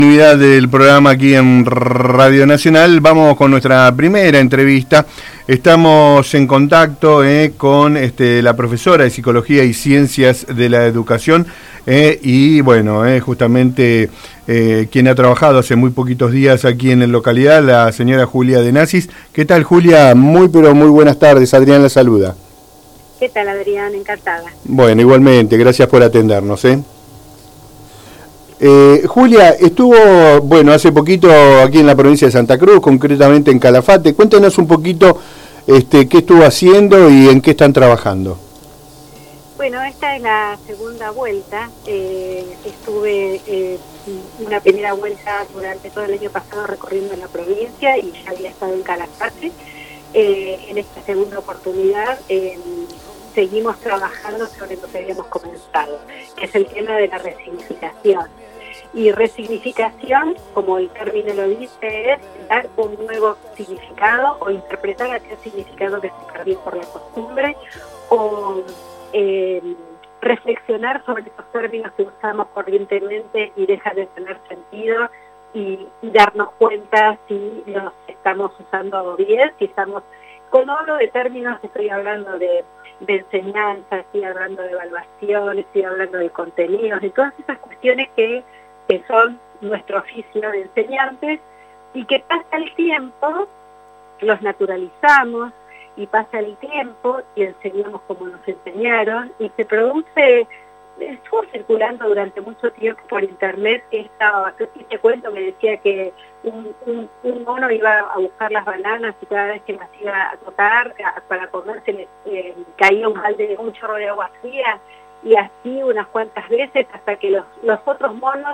Continuidad del programa aquí en Radio Nacional. Vamos con nuestra primera entrevista. Estamos en contacto con la profesora de Psicología y Ciencias de la Educación y bueno, justamente quien ha trabajado hace muy poquitos días aquí en la localidad, la señora Julia De Nasis. ¿Qué tal, Julia? Muy buenas tardes. Adrián la saluda. ¿Qué tal, Adrián? Encantada. Bueno, igualmente, gracias por atendernos. Julia, estuvo, hace poquito aquí en la provincia de Santa Cruz, concretamente en Calafate. Cuéntanos un poquito qué estuvo haciendo y en qué están trabajando. Bueno, esta es la segunda vuelta. Estuve una primera vuelta durante todo el año pasado recorriendo la provincia y ya había estado en Calafate. En esta segunda oportunidad seguimos trabajando sobre lo que habíamos comenzado, que es el tema de la resignificación. Y resignificación, como el término lo dice, es dar un nuevo significado o interpretar aquel significado que se perdió por la costumbre o reflexionar sobre esos términos que usamos corrientemente y dejan de tener sentido y darnos cuenta si los estamos usando bien, si estamos... Cuando hablo de términos estoy hablando de enseñanza, estoy hablando de evaluación, estoy hablando de contenidos, de todas esas cuestiones que son nuestro oficio de enseñantes y que pasa el tiempo, los naturalizamos y pasa el tiempo y enseñamos como nos enseñaron y se produce, estuvo circulando durante mucho tiempo por internet este cuento que decía que un mono iba a buscar las bananas y cada vez que las iba a tocar para comerse caía un chorro de agua fría y así unas cuantas veces hasta que los otros monos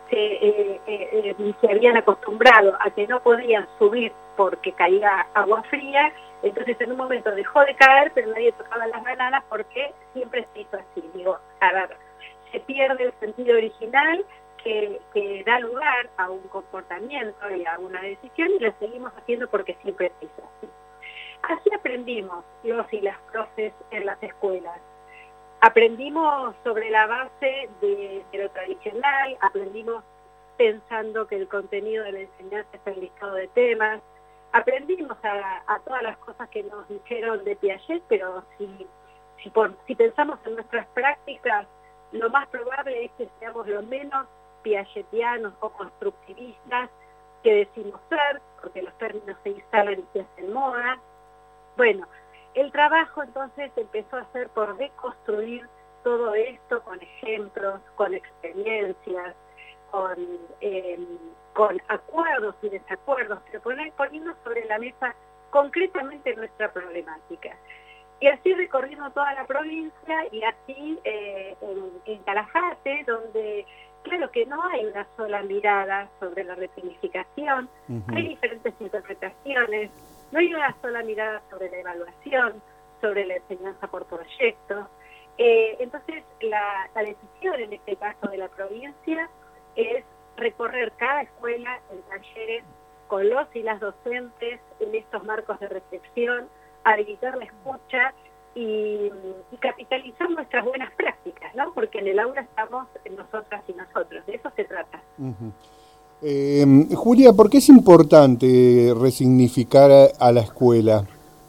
se habían acostumbrado a que no podían subir porque caía agua fría, entonces en un momento dejó de caer, pero nadie tocaba las bananas porque siempre se hizo así. Digo, a ver, se pierde el sentido original que da lugar a un comportamiento y a una decisión y lo seguimos haciendo porque siempre se hizo así. Así aprendimos los y las profes en las escuelas. Aprendimos sobre la base de lo tradicional, aprendimos pensando que el contenido de la enseñanza es el listado de temas, aprendimos a todas las cosas que nos dijeron de Piaget, pero si pensamos en nuestras prácticas, lo más probable es que seamos lo menos piagetianos o constructivistas que decimos ser, porque los términos se instalan y se hacen moda. Bueno, el trabajo entonces empezó a hacer por deconstruir todo esto con ejemplos, con experiencias, con acuerdos y desacuerdos, pero poniendo sobre la mesa concretamente nuestra problemática. Y así recorriendo toda la provincia y así en Calafate, donde claro que no hay una sola mirada sobre la resignificación, hay diferentes interpretaciones, no hay una sola mirada sobre la evaluación, sobre la enseñanza por proyectos. Entonces, la decisión en este caso de la provincia es recorrer cada escuela en talleres con los y las docentes en estos marcos de reflexión, habilitar la escucha y capitalizar nuestras buenas prácticas, ¿no? Porque en el aula estamos nosotras y nosotros, de eso se trata. Julia, ¿por qué es importante resignificar a la escuela?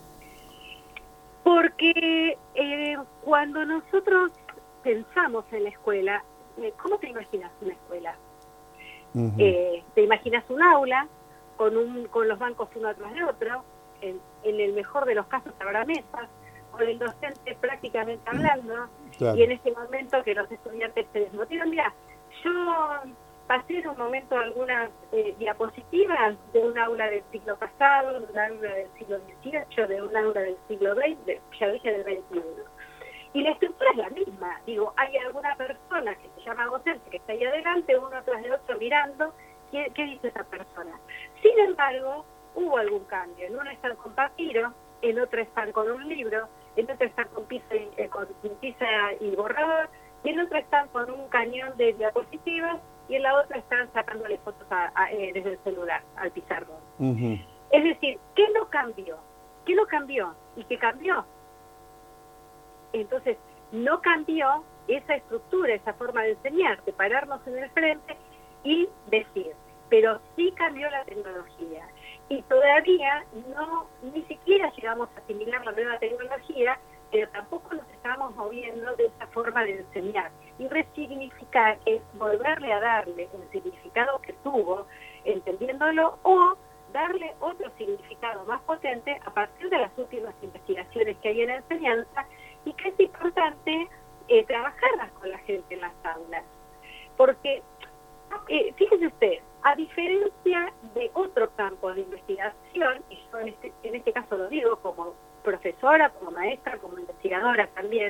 Porque cuando nosotros pensamos en la escuela, ¿cómo te imaginas una escuela? Te imaginas un aula con los bancos uno atrás de otro, en el mejor de los casos habrá mesas, con el docente prácticamente hablando, claro. Y en ese momento que los estudiantes se desmotivan. Mira, yo pasé en un momento algunas diapositivas de un aula del siglo pasado, de un aula del siglo XVIII, de un aula del siglo XX, ya dije del XXI. Y la estructura es la misma. Digo, hay alguna persona que se llama docente que está ahí adelante, uno tras de otro mirando, ¿qué dice esa persona? Sin embargo, hubo algún cambio. En uno están con papiro, en otro están con un libro, en otro están con tiza y borrador, y en otro están con un cañón de diapositivas, y en la otra están sacándole fotos desde el celular al pizarrón. Es decir, ¿qué no cambió? ¿Qué no cambió? ¿Y qué cambió? Entonces, no cambió esa estructura, esa forma de enseñar, de pararnos en el frente y decir, pero sí cambió la tecnología y todavía ni siquiera llegamos a asimilar la nueva tecnología, pero tampoco nos estamos moviendo de esa forma de enseñar. Y resignificar es volverle a darle un significado que tuvo, entendiéndolo, o darle otro significado más potente a partir de las últimas investigaciones que hay en la enseñanza, y que es importante trabajarlas con la gente en las aulas. Porque, fíjese usted, a diferencia de otro campo de investigación, y yo en este caso lo digo como profesora, como maestra, como investigadora también,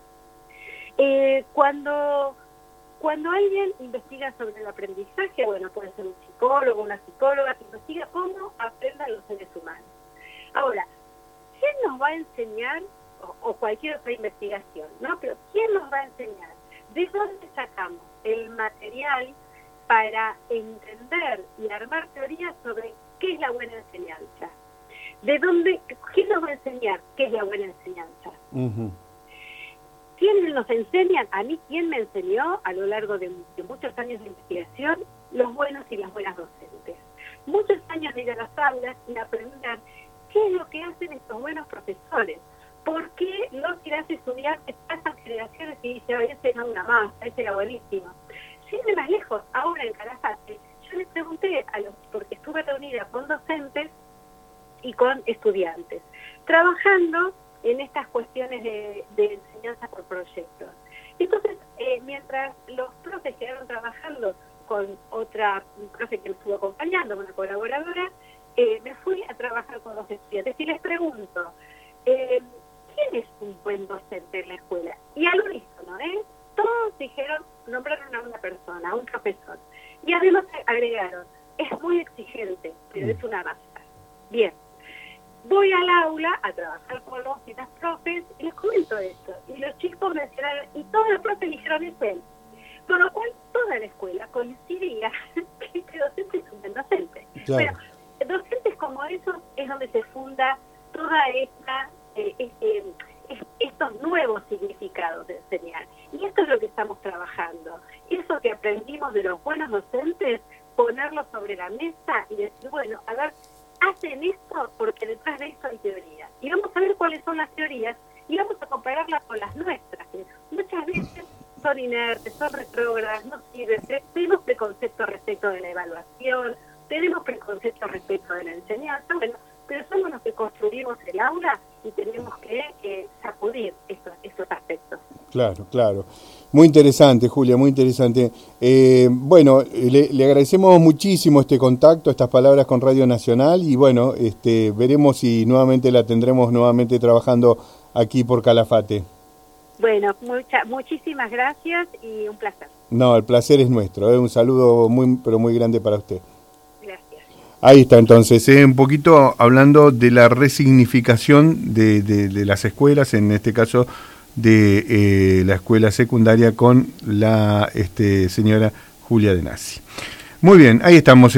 cuando alguien investiga sobre el aprendizaje, bueno, puede ser un psicólogo, una psicóloga que investiga cómo aprendan los seres humanos. Ahora, ¿quién nos va a enseñar, o cualquier otra investigación, ¿no? Pero ¿quién nos va a enseñar? ¿De dónde sacamos el material para entender y armar teorías sobre qué es la buena enseñanza? ¿Quién nos va a enseñar qué es la buena enseñanza? Uh-huh. ¿Quién nos enseñan? A mí, ¿quién me enseñó a lo largo de muchos años de investigación? Los buenos y las buenas docentes. Muchos años de ir a las aulas y aprender qué es lo que hacen estos buenos profesores. ¿Por qué los y las estudiantes pasan generaciones y dicen, oye, ese era una más, ese era buenísimo? Sin ir más lejos, ahora en Calafate, yo les pregunté porque estuve reunida con docentes y con estudiantes, trabajando en estas cuestiones de enseñanza por proyectos. Entonces, mientras los profes quedaron trabajando con otra profe que me estuvo acompañando, una colaboradora, me fui a trabajar con los estudiantes y les pregunto, ¿quién es un buen docente en la escuela? Y al unísono, todos dijeron, nombraron a una persona, a un profesor. Y además agregaron, es muy exigente, pero es una masa. Bien. Voy al aula a trabajar con los y las profes y les comento esto. Y los chicos mencionaron, y todos los profes dijeron eso. Con lo cual, toda la escuela coincidía que este docente es un buen docente. Claro. Pero docentes como esos es donde se funda toda estos nuevos significados de enseñar. Y esto es lo que estamos trabajando. Eso que aprendimos de los buenos docentes, ponerlo sobre la mesa y decir, bueno, a ver, hacen esto porque detrás de esto hay teorías. Y vamos a ver cuáles son las teorías y vamos a compararlas con las nuestras, que muchas veces son inertes, son retrógradas, no sirven. Tenemos preconceptos respecto de la evaluación, tenemos preconceptos respecto de la enseñanza, bueno, pero somos los que construimos el aula y tenemos que sacudir estos aspectos. Claro, claro. Muy interesante, Julia, muy interesante. Bueno, le agradecemos muchísimo este contacto, estas palabras con Radio Nacional y bueno, veremos si nuevamente la tendremos trabajando aquí por Calafate. Bueno, muchísimas gracias y un placer. No, el placer es nuestro. Un saludo pero muy grande para usted. Gracias. Ahí está entonces, un poquito hablando de la resignificación de las escuelas, en este caso de la escuela secundaria con la señora Julia De Nasi. Muy bien, ahí estamos.